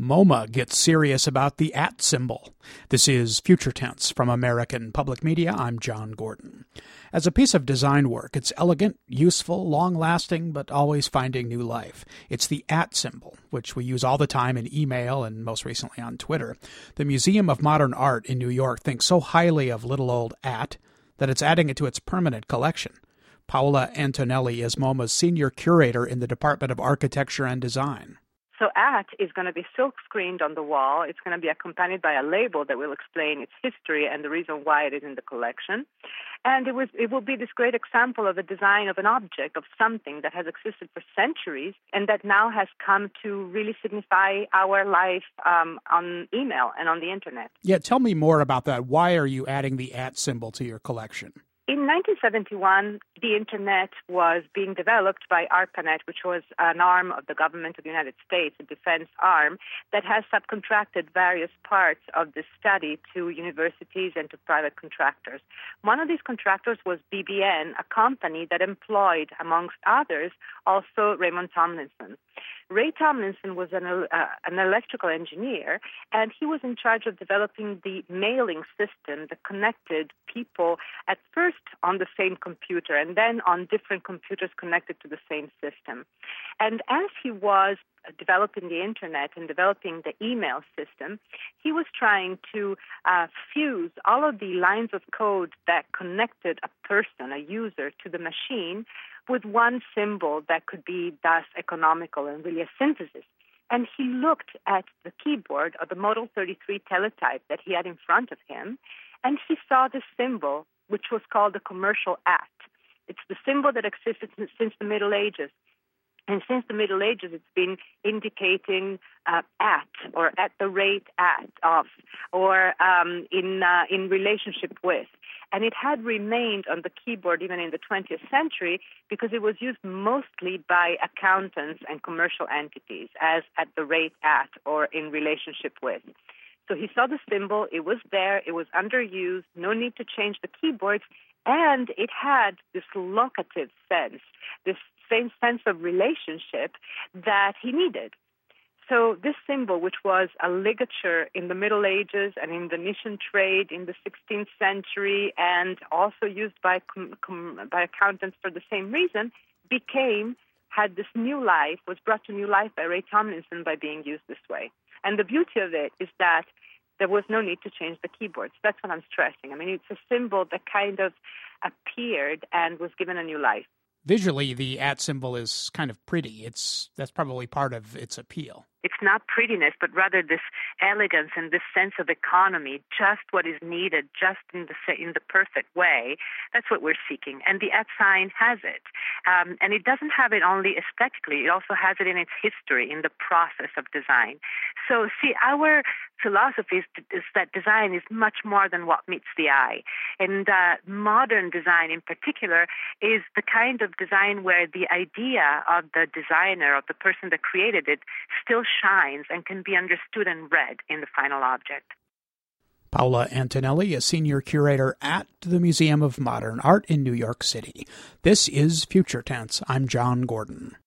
MoMA gets serious about the @ symbol. This is Future Tense from American Public Media. I'm John Gordon. As a piece of design work, it's elegant, useful, long-lasting, but always finding new life. It's the @ symbol, which we use all the time in email and most recently on Twitter. The Museum of Modern Art in New York thinks so highly of little old @ that it's adding it to its permanent collection. Paola Antonelli is MoMA's senior curator in the Department of Architecture and Design. So @ is going to be silk screened on the wall. It's going to be accompanied by a label that will explain its history and the reason why it is in the collection. And it will be this great example of a design of an object, of something that has existed for centuries and that now has come to really signify our life on email and on the internet. Yeah, tell me more about that. Why are you adding the @ symbol to your collection? In 1971, the Internet was being developed by ARPANET, which was an arm of the government of the United States, a defense arm, that has subcontracted various parts of the study to universities and to private contractors. One of these contractors was BBN, a company that employed, amongst others, also Raymond Tomlinson. Ray Tomlinson was an electrical engineer, and he was in charge of developing the mailing system that connected people at first on the same computer and then on different computers connected to the same system. And as he was developing the internet and developing the email system, he was trying to fuse all of the lines of code that connected a person, a user, to the machine with one symbol that could be thus economical and really a synthesis. And he looked at the keyboard of the Model 33 teletype that he had in front of him, and he saw this symbol, which was called the commercial @. It's the symbol that existed since the Middle Ages. And since the Middle Ages, it's been indicating at, or at the rate at, of, or in relationship with. And it had remained on the keyboard even in the 20th century because it was used mostly by accountants and commercial entities as at the rate at or in relationship with. So he saw the symbol, it was there, it was underused, no need to change the keyboards, and it had this locative sense, this same sense of relationship that he needed. So this symbol, which was a ligature in the Middle Ages and in the Venetian trade in the 16th century and also used by accountants for the same reason, had this new life, was brought to new life by Ray Tomlinson by being used this way. And the beauty of it is that there was no need to change the keyboards. That's what I'm stressing. I mean, it's a symbol that kind of appeared and was given a new life. Visually, the @ symbol is kind of pretty. That's probably part of its appeal. It's not prettiness, but rather this elegance and this sense of economy, just what is needed, just in the perfect way. That's what we're seeking. And the @ sign has it. And it doesn't have it only aesthetically. It also has it in its history, in the process of design. So, see, our philosophy is that design is much more than what meets the eye. And modern design in particular is the kind of design where the idea of the designer, of the person that created it, still shines and can be understood and read in the final object. Paola Antonelli, a senior curator at the Museum of Modern Art in New York City. This is Future Tense. I'm John Gordon.